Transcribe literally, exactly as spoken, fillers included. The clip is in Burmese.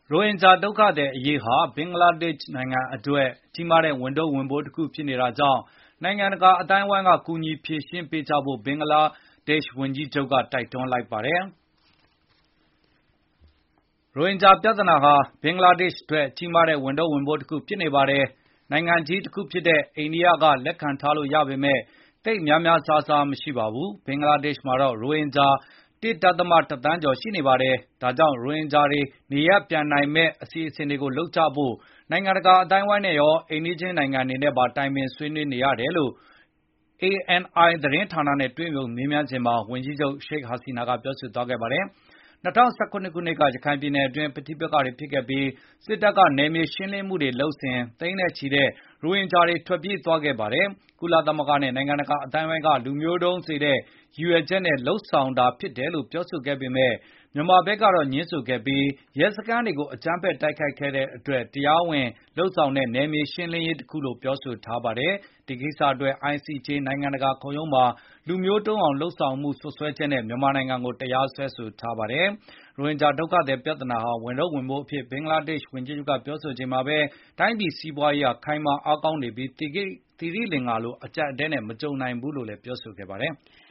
ရိုဟင်ဂျာဒုက္ခသည်အရေးဟာဘင်္ဂလားဒေ့ရှ်နိုင်ငံအတွက်ကြီးမားတဲ့ဝန်ထုပ်ဝန်ပိုးတစ်ခုဖြစ်နေတာကြောင့်နိုင်ငံတကာအသိုင်းအဝိုင်းကကူညီဖြေရှင်းပေးကြဖို့ဘင်္ဂလားဒေ့ရှ်ဝန်ကြီးချုပ်ကတိုက်တွန်းလိုက်ပါတယ်။ ရိုဟင်ဂျာပြဿနာဟာဘင်္ဂလားဒေ့ရှ်အတွက်ကြီးမားတဲ့ဝန်ထုပ်ဝန်ပိုးတစ်ခုဖြစ်နေပါတယ်။ နိုင်ငံကြီးတစ်ခုဖြစ်တဲ့အိန္ဒိယကလက်ခံထားလို့ရပေမယ့်သိပ်များများစားစားမရှိပါဘူး။ ဘင်္ဂလားဒေ့ရှ်မှာတော့ရိုဟင်ဂျာ တစ် ဒသမ တစ်သန်းကျော်ရှိနေပါတယ်။ ဒါကြောင့်ရိုဟင်ဂျာတွေနေရပ်ပြန်နိုင်မယ့်အစီအစဉ်တွေကိုလုပ်ကြဖို့နိုင်ငံတကာအသိုင်းအဝိုင်းနဲ့ရောအိမ်နီးချင်းနိုင်ငံတွေနဲ့ပါတိုင်ပင်ဆွေးနွေးနေရတယ်လို့ အေအန်အိုင်သတင်းဌာနနဲ့တွေ့ဆုံမေးမြန်းစဉ်မှာဝန်ကြီးချုပ်ရှိတ်ဟာစီနာကပြောဆိုသွားခဲ့ပါတယ်။ ၂၀၁၇ ခုနှစ်ကရခိုင်ပြည်နယ်အတွင်းပဋိပက္ခတွေဖြစ်ခဲ့ပြီးစစ်တပ်ကနယ်မြေရှင်းလင်းမှုတွေလုပ်စဉ်သိန်းနဲ့ချီတဲ့ရိုဟင်ဂျာတွေထွက်ပြေးသွားခဲ့ပါတယ်။ ကုလသမဂ္ဂနဲ့နိုင်ငံတကာအသိုင်းအဝိုင်းကလူမျိုးတုံးစေတဲ့ရည်ရွယ်ချက်နဲ့လုပ်ဆောင်တာဖြစ်တယ်လို့ပြောဆိုခဲ့ပေမယ့်မြန်မာဘက်ကတော့ငြင်းဆိုခဲ့ပြီးရဲစခန်းတွေကိုအကြမ်းဖက်တိုက်ခိုက်ခဲ့တဲ့အတွက်တရားဝင်လုပ်ဆောင်တဲ့နယ်မြေရှင်းလင်းရေးတခုလို့ပြောဆိုထားပါတယ်။ ဒီကိစ္စအတွက် အိုင်စီဂျေ နိုင်ငံတကာခုံရုံးမှာလူမျိုးတုံးအောင်လုပ်ဆောင်မှုစွပ်စွဲချက်နဲ့မြန်မာနိုင်ငံကိုတရားစွဲဆိုထားပါတယ်။ ရိုဟင်ဂျာဒုက္ခသည်ပြဿနာဟာဝန်ထုပ်ဝန်ပိုးအဖြစ်ဘင်္ဂလားဒေ့ရှ်ဝန်ကြီးချုပ်ကပြောဆိုချိန်မှာပဲတိုင်းပြည်စီးပွားရေးဟာခိုင်မာအားကောင်းနေပြီးသီရိလင်္ကာလိုအကျပ်အတည်းနဲ့မကြုံနိုင်ဘူးလို့လည်းပြောဆိုခဲ့ပါတယ်။